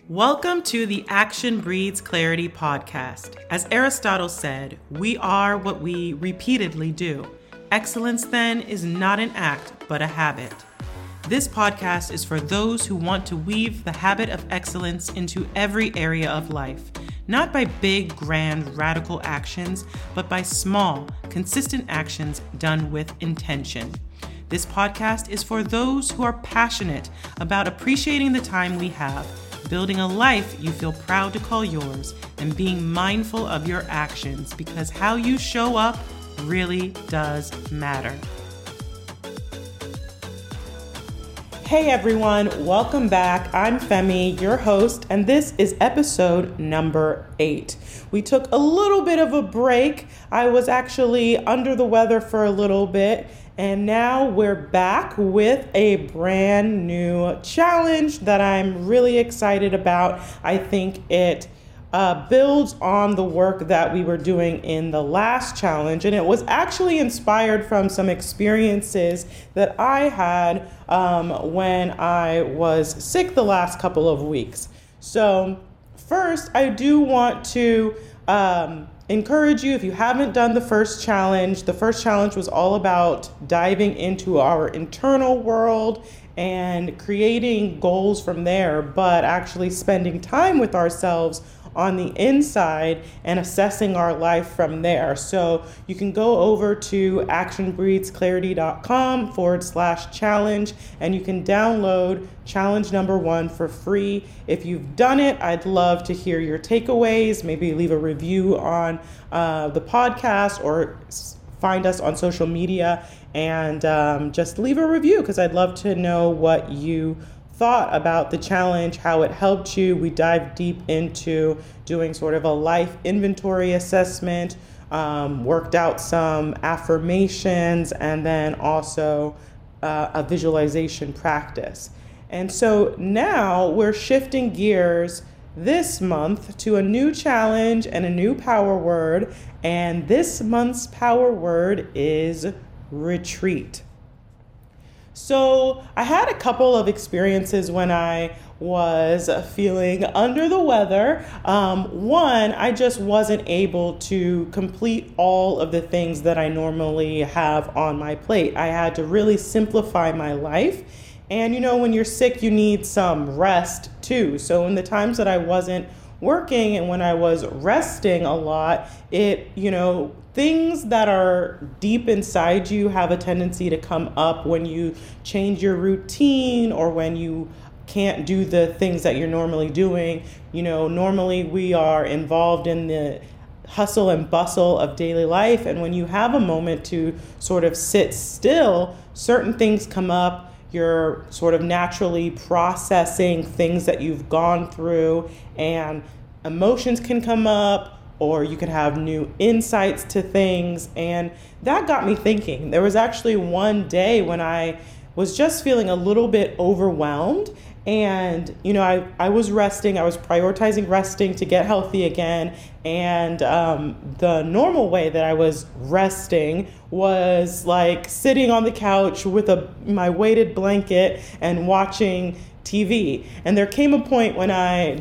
Welcome to the Action Breeds Clarity podcast. As Aristotle said, we are what we repeatedly do. Excellence, then, is not an act, but a habit. This podcast is for those who want to weave the habit of excellence into every area of life, not by big, grand, radical actions, but by small, consistent actions done with intention. This podcast is for those who are passionate about appreciating the time we have, building a life you feel proud to call yours, and being mindful of your actions because how you show up really does matter. Hey everyone, welcome back. I'm Femi, your host, and this is episode number 8. We took a little bit of a break. I was actually under the weather for a little bit, and now we're back with a brand new challenge that I'm really excited about. I think it builds on the work that we were doing in the last challenge, and it was actually inspired from some experiences that I had when I was sick the last couple of weeks. So first, I do want to encourage you, if you haven't done the first challenge was all about diving into our internal world and creating goals from there, but actually spending time with ourselves on the inside and assessing our life from there. So you can go over to actionbreedsclarity.com/challenge and you can download challenge number 1 for free. If you've done it, I'd love to hear your takeaways. Maybe leave a review on the podcast or find us on social media and just leave a review because I'd love to know what you thought about the challenge, how it helped you. We dive deep into doing sort of a life inventory assessment, worked out some affirmations, and then also a visualization practice. And so now we're shifting gears this month to a new challenge and a new power word. And this month's power word is retreat. So I had a couple of experiences when I was feeling under the weather. One, I just wasn't able to complete all of the things that I normally have on my plate. I had to really simplify my life. And you know, when you're sick, you need some rest too. So in the times that I wasn't working and when I was resting a lot, things that are deep inside you have a tendency to come up when you change your routine or when you can't do the things that you're normally doing. You know, normally we are involved in the hustle and bustle of daily life. And when you have a moment to sort of sit still, certain things come up. You're sort of naturally processing things that you've gone through, and emotions can come up, or you can have new insights to things. And that got me thinking. There was actually one day when I was just feeling a little bit overwhelmed. And, I was resting. I was prioritizing resting to get healthy again. And the normal way that I was resting was like sitting on the couch with my weighted blanket and watching TV. And there came a point when I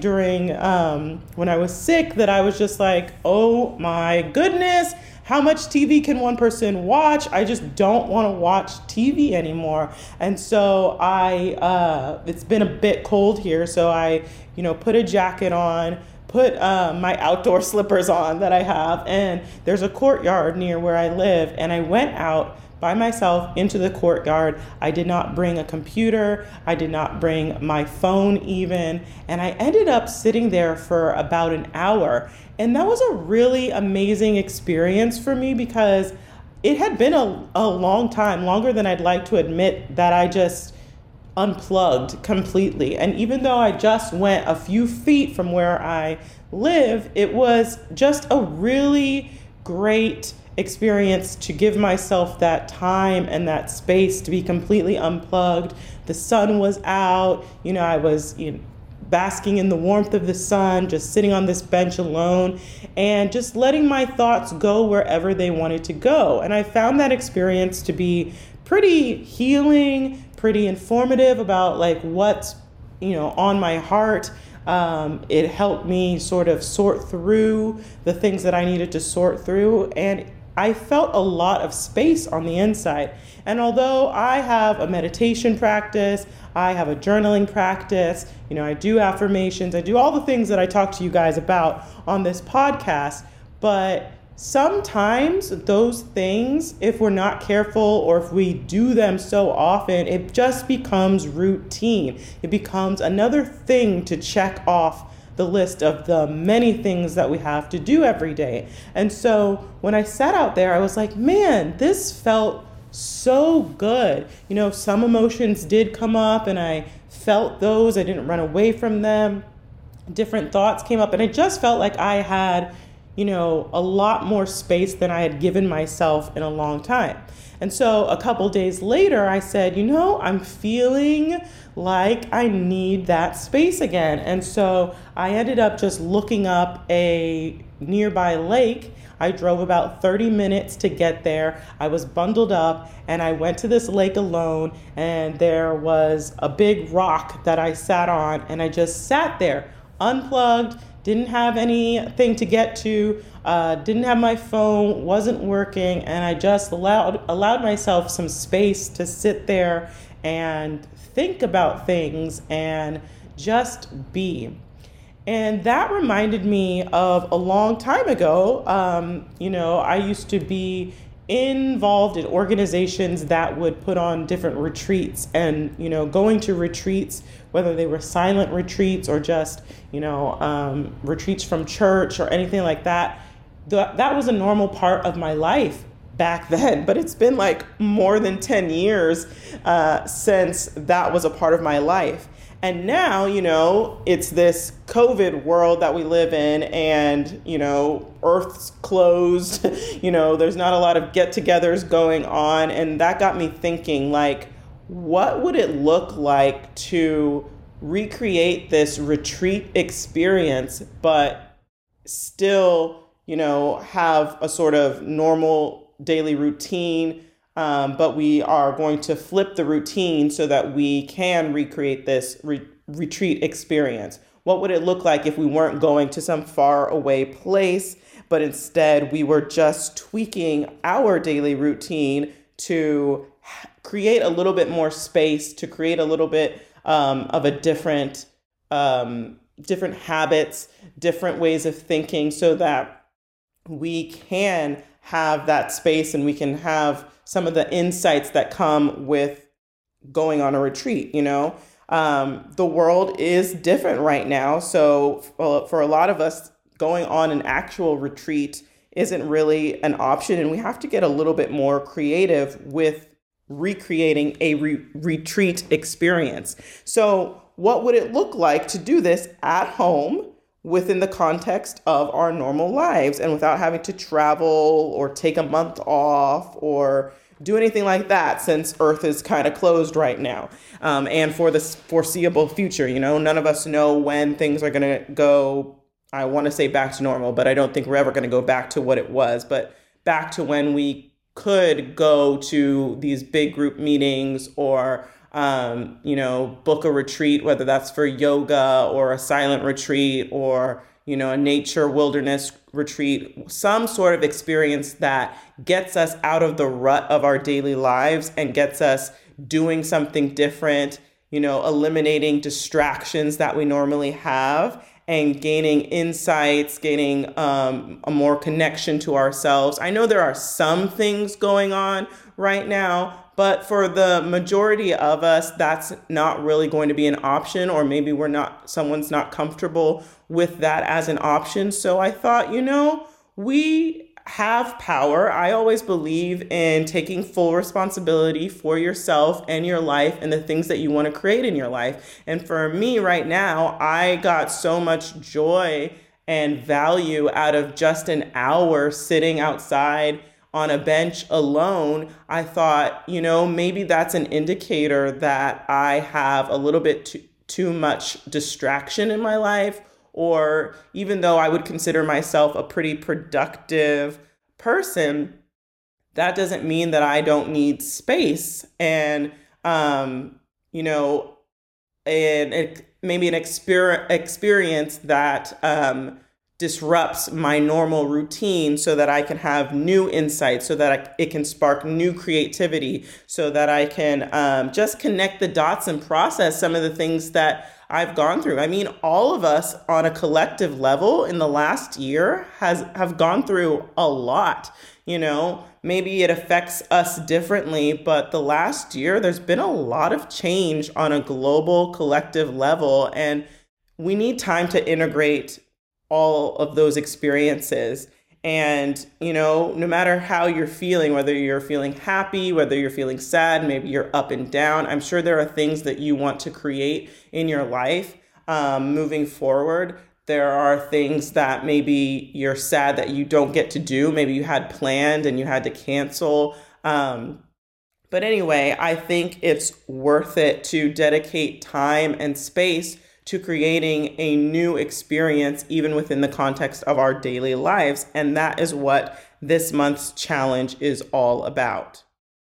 was sick that I was just like, oh my goodness, how much TV can one person watch? I just don't want to watch TV anymore. And so it's been a bit cold here. So I, put a jacket on, put my outdoor slippers on that I have. And there's a courtyard near where I live. And I went out by myself into the courtyard. I did not bring a computer. I did not bring my phone even. And I ended up sitting there for about an hour. And that was a really amazing experience for me because it had been a long time, longer than I'd like to admit, that I just unplugged completely. And even though I just went a few feet from where I live, it was just a really great experience to give myself that time and that space to be completely unplugged. The sun was out, I was basking in the warmth of the sun, just sitting on this bench alone and just letting my thoughts go wherever they wanted to go. And I found that experience to be pretty healing, pretty informative about like what's on my heart. It helped me sort of sort through the things that I needed to sort through. And I felt a lot of space on the inside. And although I have a meditation practice, I have a journaling practice, I do affirmations, I do all the things that I talk to you guys about on this podcast, but sometimes those things, if we're not careful or if we do them so often, it just becomes routine. It becomes another thing to check off the list of the many things that we have to do every day. And so when I sat out there, I was like, man, this felt so good. Some emotions did come up and I felt those. I didn't run away from them. Different thoughts came up and I just felt like I had a lot more space than I had given myself in a long time. And so a couple days later, I said, I'm feeling like I need that space again. And so I ended up just looking up a nearby lake. I drove about 30 minutes to get there. I was bundled up and I went to this lake alone, and there was a big rock that I sat on, and I just sat there unplugged, didn't have anything to get to, didn't have my phone, wasn't working, and I just allowed myself some space to sit there and think about things and just be. And that reminded me of a long time ago. I used to be involved in organizations that would put on different retreats, and going to retreats, whether they were silent retreats or just retreats from church or anything like that, that was a normal part of my life back then. But it's been like more than 10 years since that was a part of my life. And now, it's this COVID world that we live in, and, Earth's closed, there's not a lot of get-togethers going on. And that got me thinking, like, what would it look like to recreate this retreat experience, but still, have a sort of normal daily routine? But we are going to flip the routine so that we can recreate this retreat experience. What would it look like if we weren't going to some far away place, but instead we were just tweaking our daily routine to create a little bit more space, to create a little bit of a different habits, different ways of thinking, so that we can have that space and we can have some of the insights that come with going on a retreat. The world is different right now. So for a lot of us, going on an actual retreat isn't really an option. And we have to get a little bit more creative with recreating a retreat experience. So what would it look like to do this at home within the context of our normal lives and without having to travel or take a month off or do anything like that, since Earth is kind of closed right now, and for the foreseeable future? None of us know when things are going to go, I want to say back to normal, but I don't think we're ever going to go back to what it was, but back to when we could go to these big group meetings or book a retreat, whether that's for yoga or a silent retreat or, a nature wilderness retreat, some sort of experience that gets us out of the rut of our daily lives and gets us doing something different, eliminating distractions that we normally have and gaining insights, gaining a more connection to ourselves. I know there are some things going on right now, but for the majority of us, that's not really going to be an option, or maybe someone's not comfortable with that as an option. So I thought, we have power. I always believe in taking full responsibility for yourself and your life and the things that you want to create in your life. And for me right now, I got so much joy and value out of just an hour sitting outside on a bench alone. I thought, maybe that's an indicator that I have a little bit too much distraction in my life, or even though I would consider myself a pretty productive person, that doesn't mean that I don't need space. And, and it maybe an experience that disrupts my normal routine so that I can have new insights, so that it can spark new creativity, so that I can just connect the dots and process some of the things that I've gone through. I mean, all of us on a collective level in the last year have gone through a lot. Maybe it affects us differently, but the last year there's been a lot of change on a global collective level, and we need time to integrate all of those experiences. And, no matter how you're feeling, whether you're feeling happy, whether you're feeling sad, maybe you're up and down, I'm sure there are things that you want to create in your life moving forward. There are things that maybe you're sad that you don't get to do. Maybe you had planned and you had to cancel. But anyway, I think it's worth it to dedicate time and space to creating a new experience, even within the context of our daily lives. And that is what this month's challenge is all about.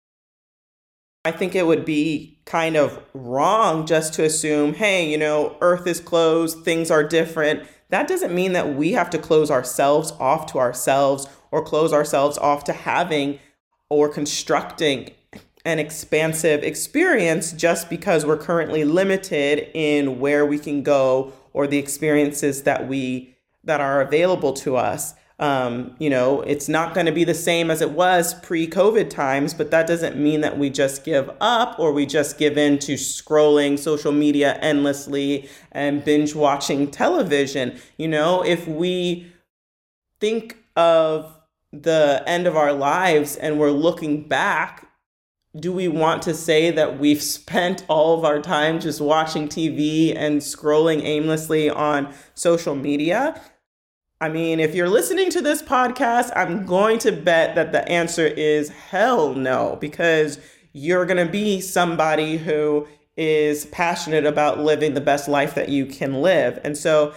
I think it would be kind of wrong just to assume, hey, Earth is closed, things are different. That doesn't mean that we have to close ourselves off to ourselves or close ourselves off to having or constructing an expansive experience just because we're currently limited in where we can go or the experiences that are available to us. It's not going to be the same as it was pre-COVID times, but that doesn't mean that we just give up or we just give in to scrolling social media endlessly and binge watching television. If we think of the end of our lives and we're looking back, do we want to say that we've spent all of our time just watching TV and scrolling aimlessly on social media? I mean, if you're listening to this podcast, I'm going to bet that the answer is hell no, because you're going to be somebody who is passionate about living the best life that you can live. And so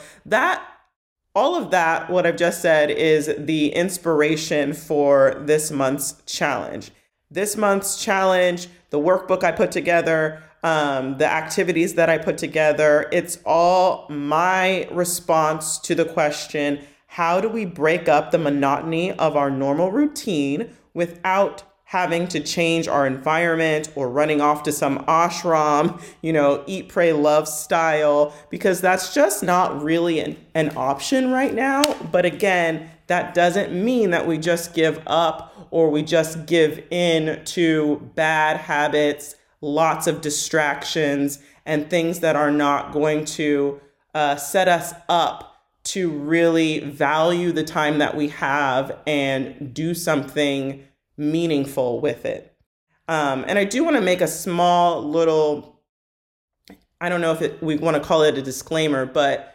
all of that, what I've just said, is the inspiration for this month's challenge. This month's challenge, the workbook I put together, the activities that I put together, it's all my response to the question, how do we break up the monotony of our normal routine without having to change our environment or running off to some ashram, eat, pray, love style, because that's just not really an option right now. But again, that doesn't mean that we just give up or we just give in to bad habits, lots of distractions, and things that are not going to set us up to really value the time that we have and do something meaningful with it. And I do want to make a small little, I don't know if we want to call it a disclaimer, but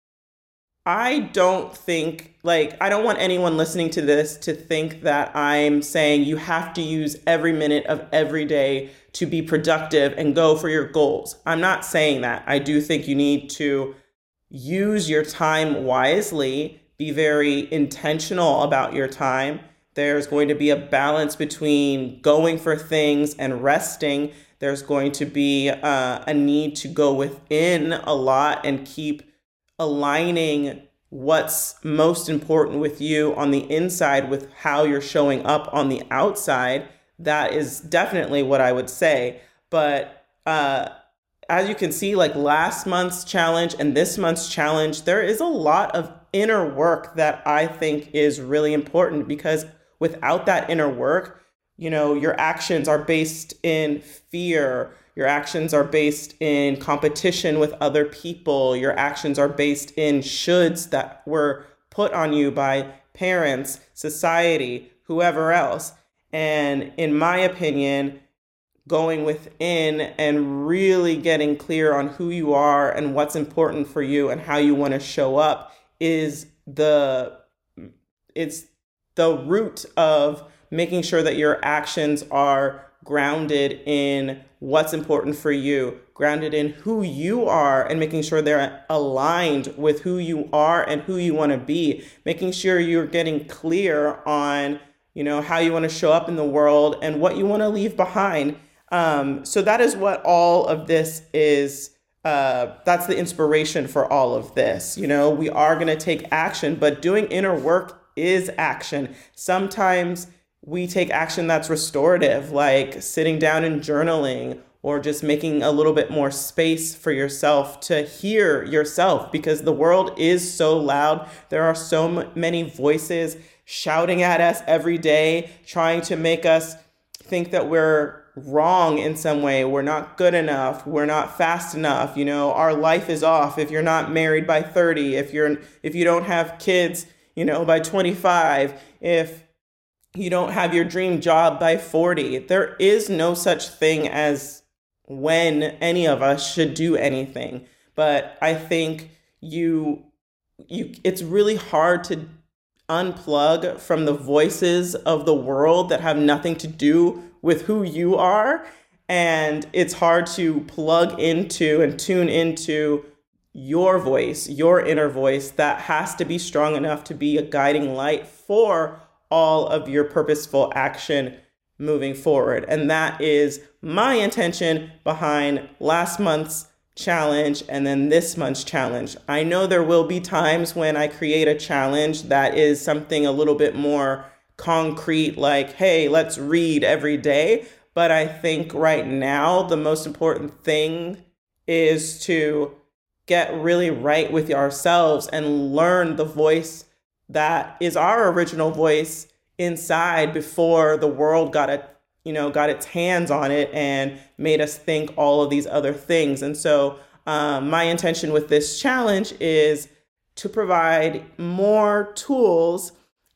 I don't want anyone listening to this to think that I'm saying you have to use every minute of every day to be productive and go for your goals. I'm not saying that. I do think you need to use your time wisely, be very intentional about your time. There's going to be a balance between going for things and resting. There's going to be a need to go within a lot and keep aligning what's most important with you on the inside with how you're showing up on the outside. That is definitely what I would say. But as you can see, like last month's challenge and this month's challenge, there is a lot of inner work that I think is really important, because without that inner work, your actions are based in fear. Your actions are based in competition with other people. Your actions are based in shoulds that were put on you by parents, society, whoever else. And in my opinion, going within and really getting clear on who you are and what's important for you and how you want to show up is the root of making sure that your actions are grounded in what's important for you, grounded in who you are, and making sure they're aligned with who you are and who you want to be, making sure you're getting clear on, how you want to show up in the world and what you want to leave behind. So that is what all of this is that's the inspiration for all of this. You know, we are going to take action, but doing inner work is action. Sometimes we take action that's restorative, like sitting down and journaling, or just making a little bit more space for yourself to hear yourself, because the world is so loud. There are so many voices shouting at us every day, trying to make us think that we're wrong in some way. We're not good enough. We're not fast enough. You know, our life is off if you're not married by 30, if you don't have kids, you know, by 25, if you don't have your dream job by 40. There is no such thing as when any of us should do anything. But I think it's really hard to unplug from the voices of the world that have nothing to do with who you are. And it's hard to plug into and tune into your voice, your inner voice that has to be strong enough to be a guiding light for all of your purposeful action moving forward. And that is my intention behind last month's challenge and then this month's challenge. I know there will be times when I create a challenge that is something a little bit more concrete, like, hey, let's read every day. But I think right now, the most important thing is to get really right with ourselves and learn the voice that is our original voice inside before the world got its hands on it and made us think all of these other things. And so my intention with this challenge is to provide more tools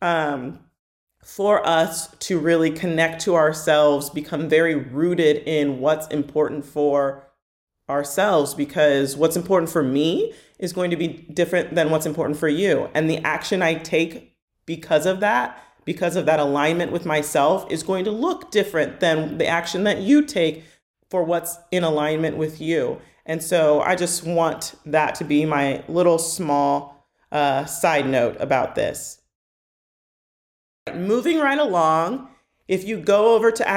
for us to really connect to ourselves, become very rooted in what's important for ourselves, because what's important for me is going to be different than what's important for you. And the action I take because of that alignment with myself, is going to look different than the action that you take for what's in alignment with you. And so I just want that to be my little small side note about this. Moving right along, if you go over to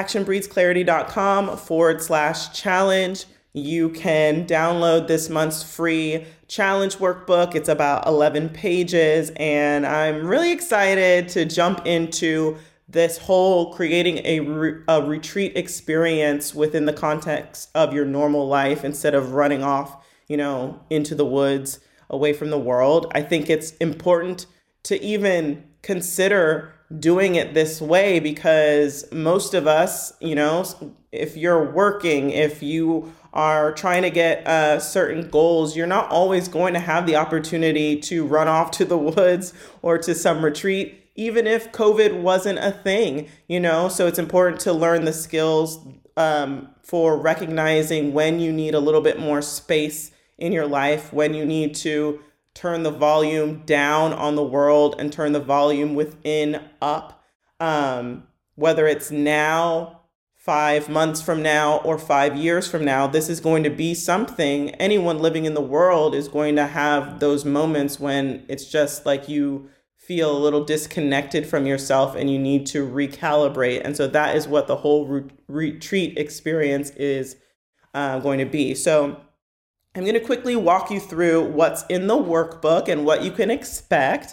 actionbreedsclarity.com/challenge, you can download this month's free challenge workbook. It's about 11 pages, and I'm really excited to jump into this whole creating a retreat experience within the context of your normal life instead of running off, into the woods away from the world. I think it's important to even consider doing it this way, because most of us, if you're working, if you are trying to get certain goals, you're not always going to have the opportunity to run off to the woods or to some retreat, even if COVID wasn't a thing, So it's important to learn the skills for recognizing when you need a little bit more space in your life, when you need to turn the volume down on the world and turn the volume within up, whether it's now, 5 months from now, or 5 years from now. This is going to be something anyone living in the world is going to have, those moments when it's just like you feel a little disconnected from yourself and you need to recalibrate. And so that is what the whole retreat experience is going to be. So I'm going to quickly walk you through what's in the workbook and what you can expect.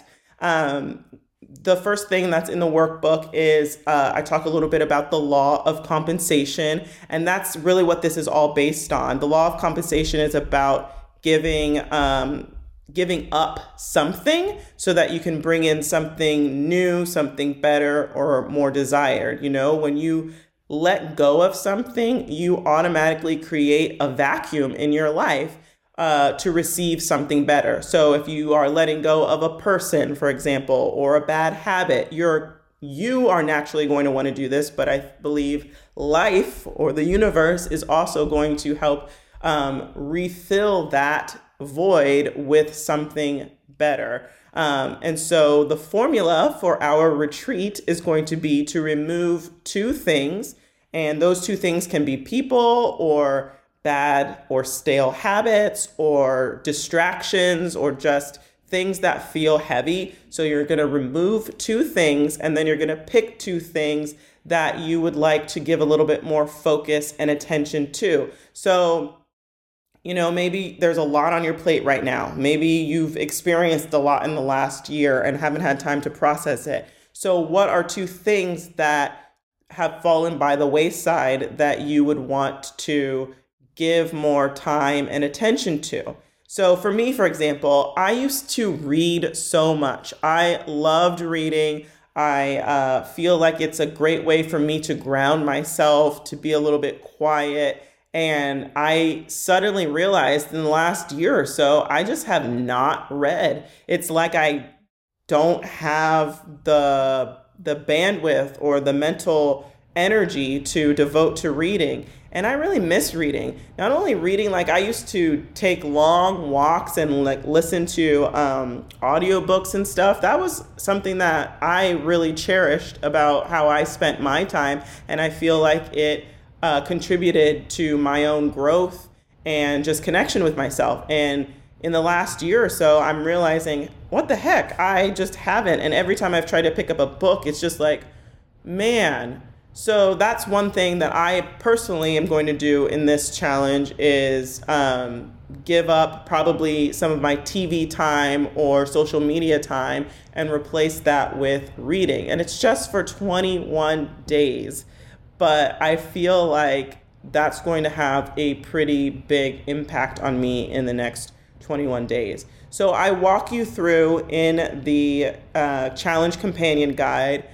The first thing that's in the workbook is I talk a little bit about the law of compensation, and that's really what this is all based on. The law of compensation is about giving up something so that you can bring in something new, something better, or more desired. When you let go of something, you automatically create a vacuum in your life to receive something better. So if you are letting go of a person, for example, or a bad habit, you are naturally going to want to do this, but I believe life or the universe is also going to help refill that void with something better. And so the formula for our retreat is going to be to remove 2 things. And those 2 things can be people, or bad or stale habits, or distractions, or just things that feel heavy. So you're going to remove 2 things, and then you're going to pick 2 things that you would like to give a little bit more focus and attention to. So, maybe there's a lot on your plate right now. Maybe you've experienced a lot in the last year and haven't had time to process it. So what are 2 things that have fallen by the wayside that you would want to give more time and attention to? So for me, for example, I used to read so much. I loved reading. I feel like it's a great way for me to ground myself, to be a little bit quiet. And I suddenly realized in the last year or so, I just have not read. It's like I don't have the bandwidth or the mental energy to devote to reading. And I really miss reading. Not only reading, like I used to take long walks and like listen to audiobooks and stuff. That was something that I really cherished about how I spent my time. And I feel like it contributed to my own growth and just connection with myself. And in the last year or so, I'm realizing, what the heck? I just haven't. And every time I've tried to pick up a book, it's just like, man. So that's one thing that I personally am going to do in this challenge is give up probably some of my TV time or social media time and replace that with reading. And it's just for 21 days. But I feel like that's going to have a pretty big impact on me in the next 21 days. So I walk you through in the challenge companion guide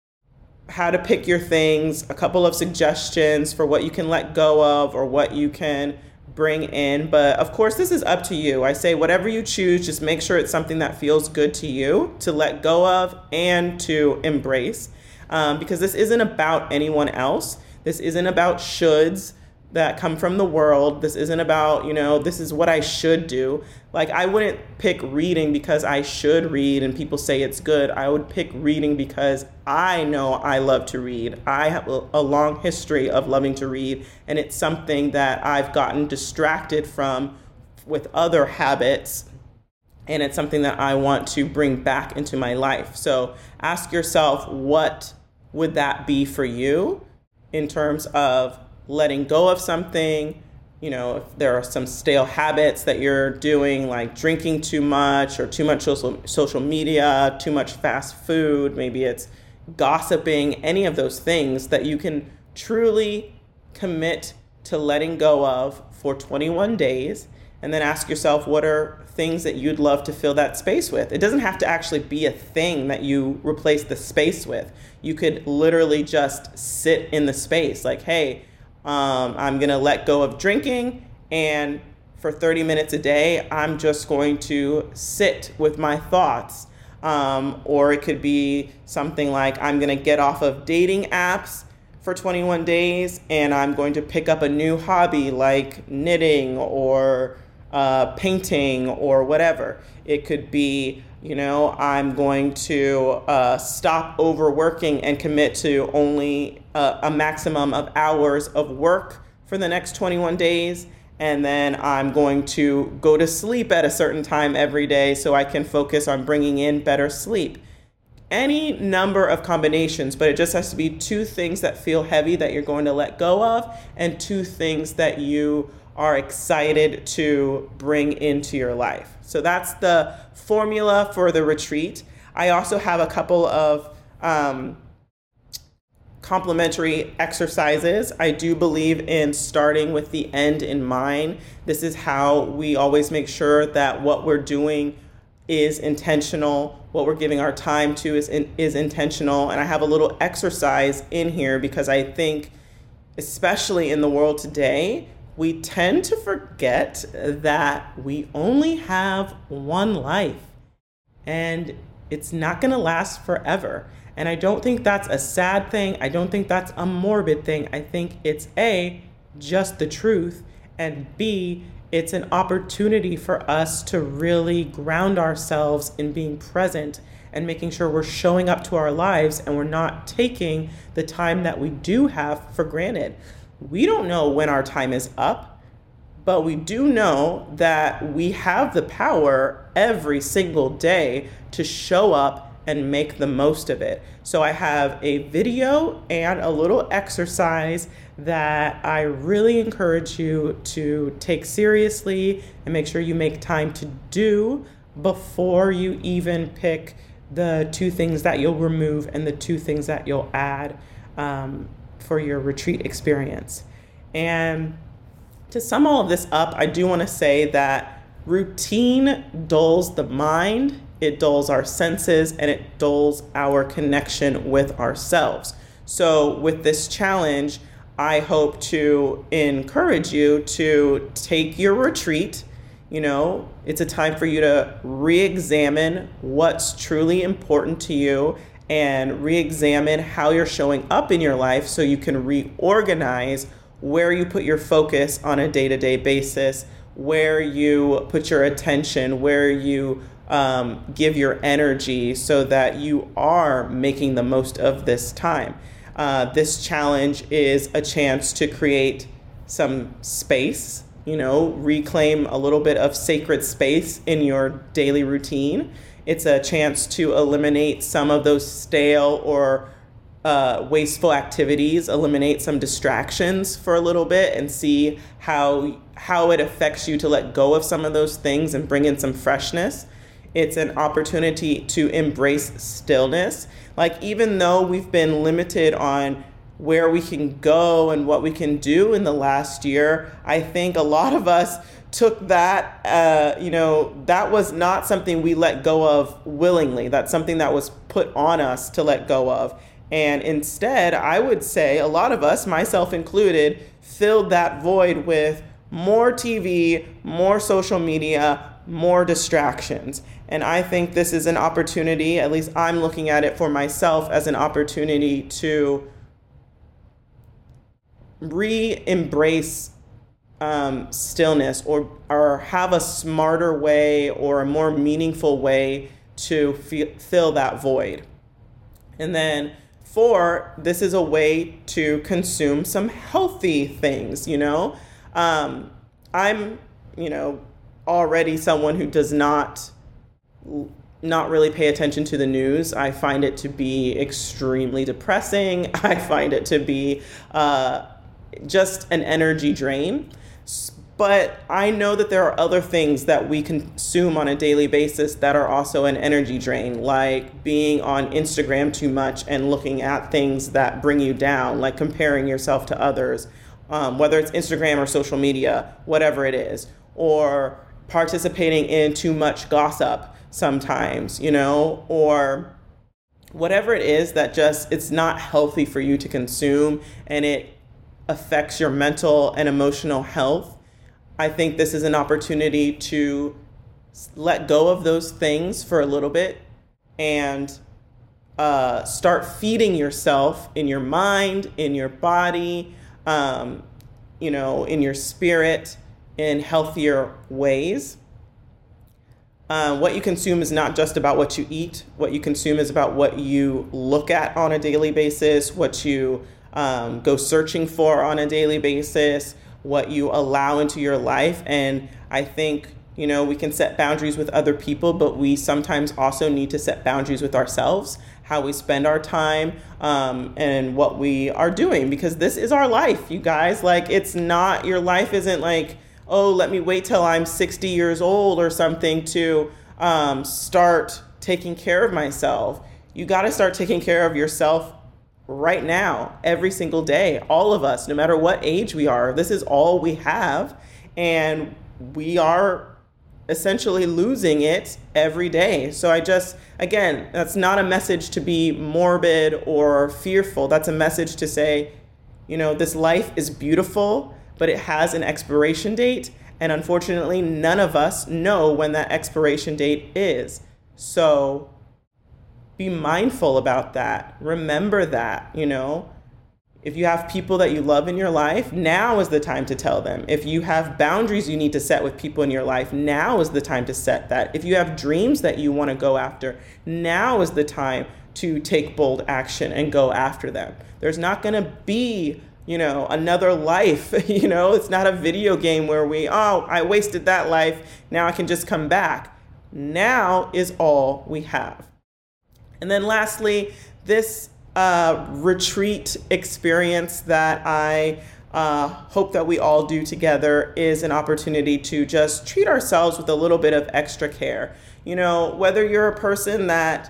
how to pick your things, a couple of suggestions for what you can let go of or what you can bring in. But of course, this is up to you. I say whatever you choose, just make sure it's something that feels good to you to let go of and to embrace. Because this isn't about anyone else. This isn't about shoulds that come from the world. This isn't about, this is what I should do. Like, I wouldn't pick reading because I should read and people say it's good. I would pick reading because I know I love to read. I have a long history of loving to read, and it's something that I've gotten distracted from with other habits. And it's something that I want to bring back into my life. So ask yourself, what would that be for you in terms of letting go of something? If there are some stale habits that you're doing, like drinking too much or too much social media, too much fast food, maybe it's gossiping, any of those things that you can truly commit to letting go of for 21 days. And then ask yourself, what are things that you'd love to fill that space with? It doesn't have to actually be a thing that you replace the space with. You could literally just sit in the space. Like, hey, I'm going to let go of drinking. And for 30 minutes a day, I'm just going to sit with my thoughts. Or it could be something like, I'm going to get off of dating apps for 21 days. And I'm going to pick up a new hobby like knitting or painting or whatever. It could be, I'm going to stop overworking and commit to only a maximum of hours of work for the next 21 days. And then I'm going to go to sleep at a certain time every day so I can focus on bringing in better sleep. Any number of combinations, but it just has to be 2 things that feel heavy that you're going to let go of and 2 things that you are excited to bring into your life. So that's the formula for the retreat. I also have a couple of complementary exercises. I do believe in starting with the end in mind. This is how we always make sure that what we're doing is intentional. What we're giving our time to is intentional. And I have a little exercise in here because I think, especially in the world today, we tend to forget that we only have one life and it's not going to last forever. And I don't think that's a sad thing. I don't think that's a morbid thing. I think it's A, just the truth, and B, it's an opportunity for us to really ground ourselves in being present and making sure we're showing up to our lives and we're not taking the time that we do have for granted. We don't know when our time is up, but we do know that we have the power every single day to show up and make the most of it. So I have a video and a little exercise that I really encourage you to take seriously and make sure you make time to do before you even pick the 2 things that you'll remove and the 2 things that you'll add for your retreat experience. And to sum all of this up, I do want to say that routine dulls the mind, it dulls our senses, and it dulls our connection with ourselves. So with this challenge, I hope to encourage you to take your retreat. It's a time for you to re-examine what's truly important to you and re-examine how you're showing up in your life so you can reorganize where you put your focus on a day-to-day basis, where you put your attention, where you give your energy so that you are making the most of this time. This challenge is a chance to create some space, reclaim a little bit of sacred space in your daily routine. It's a chance to eliminate some of those stale or wasteful activities, eliminate some distractions for a little bit and see how it affects you to let go of some of those things and bring in some freshness. It's an opportunity to embrace stillness. Like, even though we've been limited on where we can go and what we can do in the last year, I think a lot of us took that, that was not something we let go of willingly. That's something that was put on us to let go of. And instead, I would say a lot of us, myself included, filled that void with more TV, more social media, more distractions. And I think this is an opportunity, at least I'm looking at it for myself as an opportunity to re-embrace stillness or have a smarter way or a more meaningful way to fill that void. And then 4, this is a way to consume some healthy things, I'm, already someone who does not really pay attention to the news. I find it to be extremely depressing. I find it to be just an energy drain. But I know that there are other things that we consume on a daily basis that are also an energy drain, like being on Instagram too much and looking at things that bring you down, like comparing yourself to others, whether it's Instagram or social media, whatever it is, or participating in too much gossip sometimes, or whatever it is that just, it's not healthy for you to consume and it affects your mental and emotional health. I think this is an opportunity to let go of those things for a little bit and start feeding yourself in your mind, in your body, in your spirit in healthier ways. What you consume is not just about what you eat. What you consume is about what you look at on a daily basis, what you go searching for on a daily basis, what you allow into your life. And I think, we can set boundaries with other people, but we sometimes also need to set boundaries with ourselves, how we spend our time, and what we are doing, because this is our life, you guys. Like, it's not, your life isn't like, oh, let me wait till I'm 60 years old or something to start taking care of myself. You got to start taking care of yourself right now, every single day, all of us, no matter what age we are. This is all we have, and we are essentially losing it every day. So again, that's not a message to be morbid or fearful. That's a message to say, this life is beautiful, but it has an expiration date, and unfortunately, none of us know when that expiration date is. So be mindful about that. Remember that, If you have people that you love in your life, now is the time to tell them. If you have boundaries you need to set with people in your life, now is the time to set that. If you have dreams that you want to go after, now is the time to take bold action and go after them. There's not going to be, another life. It's not a video game where I wasted that life, now I can just come back. Now is all we have. And then lastly, this retreat experience that I hope that we all do together is an opportunity to just treat ourselves with a little bit of extra care. You know, whether you're a person that,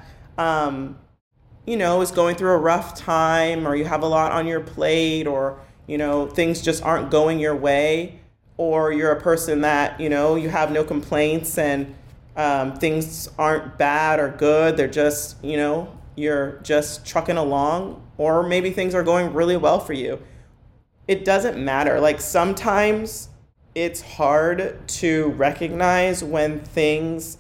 is going through a rough time, or you have a lot on your plate, or, things just aren't going your way, or you're a person that, you have no complaints and things aren't bad or good. They're just, you're just trucking along, or maybe things are going really well for you. It doesn't matter. Like, sometimes it's hard to recognize when things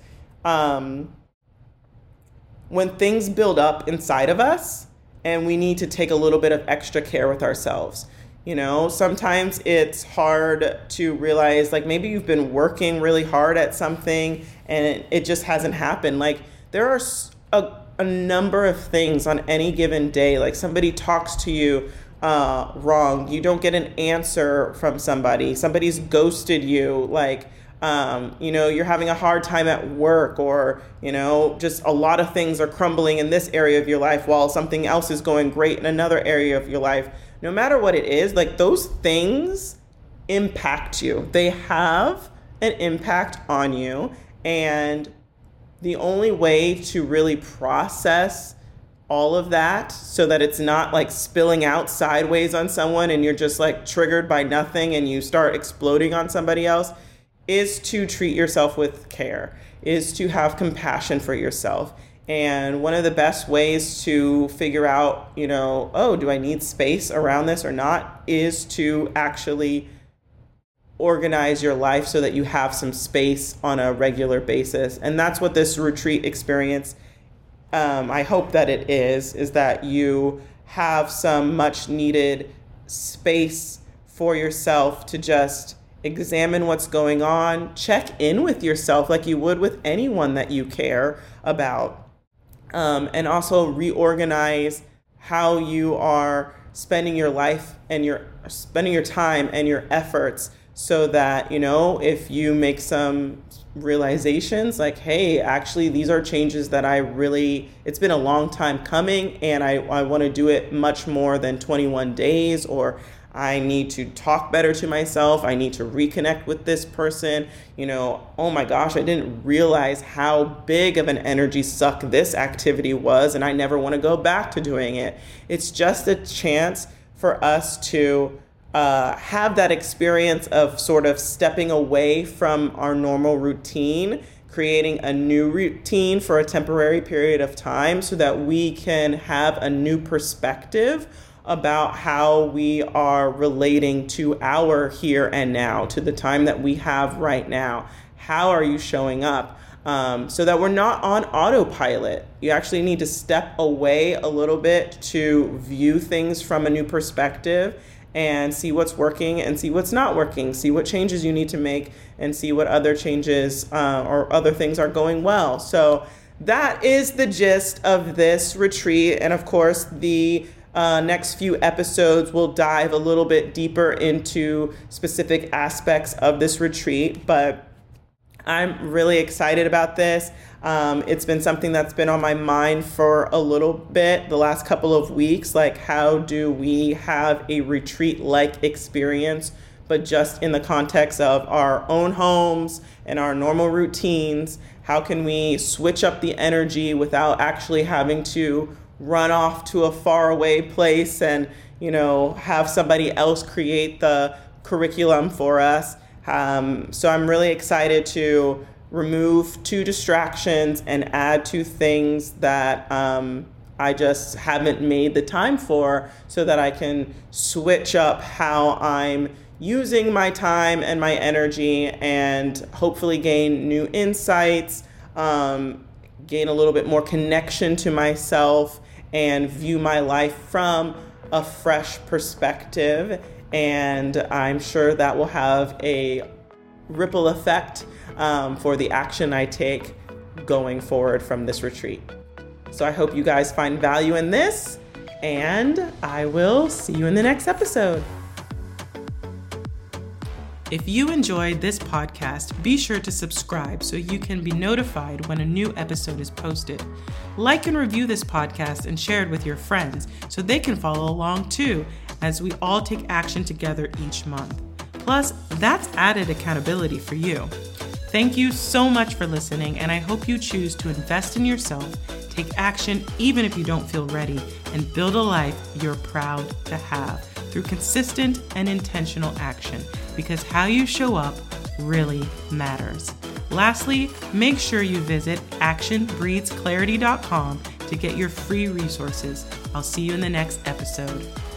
build up inside of us, and we need to take a little bit of extra care with ourselves. Sometimes it's hard to realize, like, maybe you've been working really hard at something and it just hasn't happened. Like, there are a number of things on any given day. Like, somebody talks to you wrong, you don't get an answer from somebody's ghosted you, like, you're having a hard time at work, or, just a lot of things are crumbling in this area of your life while something else is going great in another area of your life. No matter what it is, like, those things impact you. They have an impact on you. And the only way to really process all of that so that it's not like spilling out sideways on someone and you're just like triggered by nothing and you start exploding on somebody else is to treat yourself with care, is to have compassion for yourself. And one of the best ways to figure out, do I need space around this or not, is to actually organize your life so that you have some space on a regular basis. And that's what this retreat experience, I hope that it is that you have some much needed space for yourself to just examine what's going on, check in with yourself like you would with anyone that you care about, and also reorganize how you are spending your life and spending your time and your efforts, so that, if you make some realizations like, hey, actually, these are changes that it's been a long time coming, and I want to do it much more than 21 days, or I need to talk better to myself. I need to reconnect with this person. Oh my gosh, I didn't realize how big of an energy suck this activity was, and I never want to go back to doing it. It's just a chance for us to have that experience of sort of stepping away from our normal routine, creating a new routine for a temporary period of time so that we can have a new perspective about how we are relating to our here and now, to the time that we have right now. How are you showing up? So that we're not on autopilot. You actually need to step away a little bit to view things from a new perspective and see what's working and see what's not working, see what changes you need to make, and see what other changes or other things are going well. So that is the gist of this retreat. And of course, the next few episodes will dive a little bit deeper into specific aspects of this retreat, but I'm really excited about this. It's been something that's been on my mind for a little bit the last couple of weeks. Like, how do we have a retreat-like experience, but just in the context of our own homes and our normal routines? How can we switch up the energy without actually having to run off to a faraway place and, have somebody else create the curriculum for us? So I'm really excited to remove 2 distractions and add 2 things that I just haven't made the time for, so that I can switch up how I'm using my time and my energy, and hopefully gain new insights, gain a little bit more connection to myself, and view my life from a fresh perspective. And I'm sure that will have a ripple effect for the action I take going forward from this retreat. So I hope you guys find value in this, and I will see you in the next episode. If you enjoyed this podcast, be sure to subscribe so you can be notified when a new episode is posted. Like and review this podcast and share it with your friends so they can follow along too, as we all take action together each month. Plus, that's added accountability for you. Thank you so much for listening, and I hope you choose to invest in yourself, take action even if you don't feel ready, and build a life you're proud to have through consistent and intentional action, because how you show up really matters. Lastly, make sure you visit actionbreedsclarity.com to get your free resources. I'll see you in the next episode.